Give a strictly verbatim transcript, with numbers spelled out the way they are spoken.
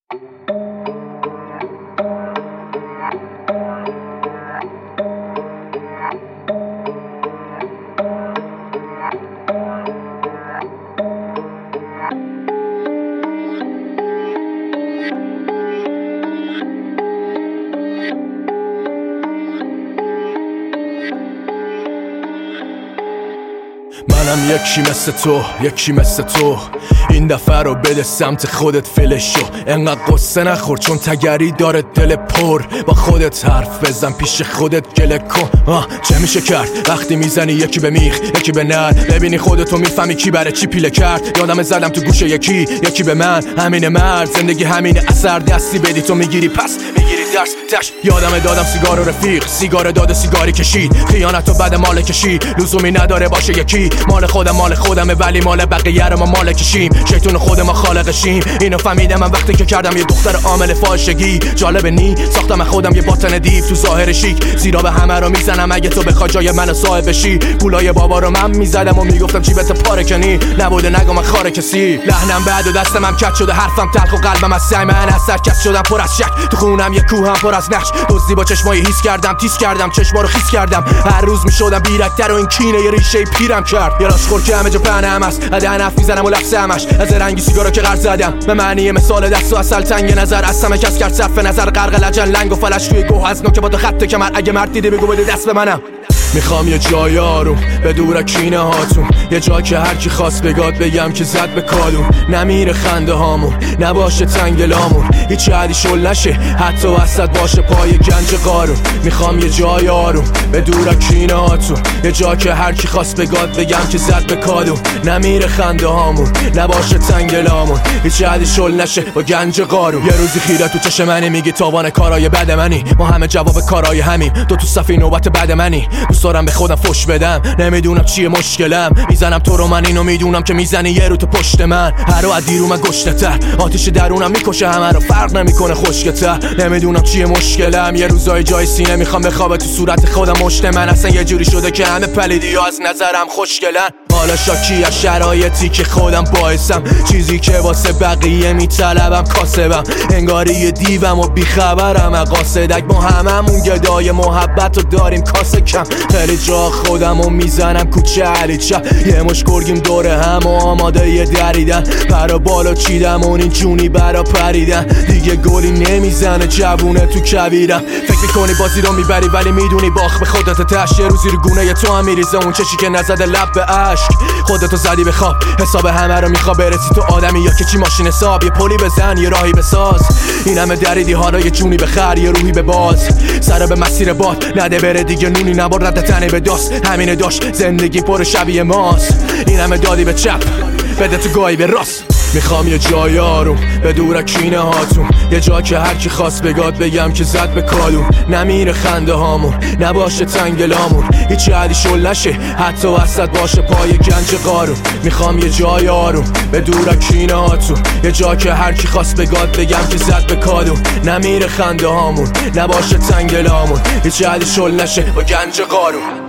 منم یکی مثل تو، یکی مثل تو. این دفعه رو بده سمت خودت فلشو. انقدر قصه نخور چون تگری داره دل پر. با خودت حرف بزن پیش خودت گله کن. آه چه میشه کرد وقتی میزنی یکی به میخ یکی به نر؟ ببینی خودتو میفهمی کی برای چی پیله کرد. یادم زدم تو گوشه یکی یکی به من. همین مرد زندگی همینه، اثر دستی بدی تو میگیری پس میگیری درس تش. یادم دادم سیگار و رفیق سیگار داد سیگاری کشید. خیانت و بعد مال کشی لزومی نداره باشه یکی. مال خودم مال خودمه ولی مال بقیه رو ما مال کشیم. شیطون خود ما خالقشیم. اینو فهمیدم من وقتی که کردم یه دختر عامل فاحشگی. جالبه نی ساختم خودم یه باطن دیو تو ظاهر شیک. زیرا به همه رو میزنم اگه تو بخوای جای منو صاحب بشی. پولای بابا رو من میزدم و میگفتم جیبت پاره کنی. نبوده نگم من خاره کسی. لحنم بعد و دستم هم کج شده، حرفم تلخ و قلبم از سعی من از سرکس شدم پر از شک. تو خونم یه کوهم پر از نقش. دزدی با چشمای هیس کردم تیز کردم چشما رو خیس کردم. هر روز میشدم بیرکتر و این کینه یه ریشه پیرم کرد. یه راست خور که همه جا پهنم است. دهن حرف میزنم و لفظ همش از رنگی سیگارو که قرض زدم. به معنی مثال دست و اصل تنگ نظر از همه کس کرد صرف نظر. غرق لجن لنگ و فلش توی گوه از نوک با تو خط کمر. اگه مرد دیده بگو بده دست به منم. میخوام یه جای آروم به دور کینه هاتون. یه جا که هر کی خواست بگاد بگم که زد به کادون. نمیره خنده هامون نباشه تنگلامون. هیچ حدی شل نشه حتی وسط باشه پای گنج قارون. میخوام یه جای آروم به دور کینه هاتون. یه جا که هر کی خواست بگاد بگم که زد به کادون. نمیره خنده هامون نباشه تنگلامون. هیچ حدی شل نشه با گنج قارون. یه روزی خیره تو چشم منی میگی تاوان کارای بد منی. ما همه جواب کارای همیم. تو تو صفی نوبت بعد منی. دارم به خودم فش بدم نمیدونم چیه مشکلم. میزنم تو رو من اینو میدونم که میزنی یه رو تو پشت من. هر رو از دیرو من گشتتر آتیش درونم میکشه همه رو فرق نمیکنه خشکتر. نمیدونم چیه مشکلم. یه روزای جای سینه میخوام بخوابه تو صورت خودم مشت من. اصلا یه جوری شده که همه پلیدی ها از نظرم خوشگلن. حالا شاکی از شرایطی که خودم باعثم. چیزی که واسه بقیه میطلبم کاسبم. انگاری یه دیوم و بیخبرم از قاصدک. ما هممون گدای محبت رو داریم کاسه کم. خیلی جا خودم رو میزنم کوچه علی چه. یه مش گرگیم دوره هم و آماده یه دریدن. پرا بالا چیدم اون این جونی برا پریدن. دیگه گلی نمیزنه جوونه تو کبیرم. فکر میکنی بازی رو میبری ولی میدونی باخ به خودت تش. یه روزی رو گونه ی تو هم میریزه اون چشی که نزده لب به عشق. خودتو زدی به خواب حساب همه رو میخوا برسی تو آدمی یا که چی ماشین حساب. یه پلی بزن یه راهی بساز. این همه دریدی حالا یه جونی بخر یه روحی به باز. سر به مسیر باد نده بره دیگه نونی نبار رد تنه به داست. همینه داشت زندگی پر شبیه ماست. این همه دادی به چپ بده تو گاهی به راست. میخوام یه جای آروم به دور کینه هاتون. یه جا که هر کی خواست بگاد بگم که زد به کادون. نمیره خنده هامون نباشه تنگلامون. هیچ حدی شل نشه حتی وسط باشه پای گنج قارون. میخوام یه جای آروم به دور کینه هاتون. یه جا که هر کی خواست بگاد بگم که زد به کادون. نمیره خنده هامون نباشه تنگلامون. هیچ حدی شل نشه با گنج قارون.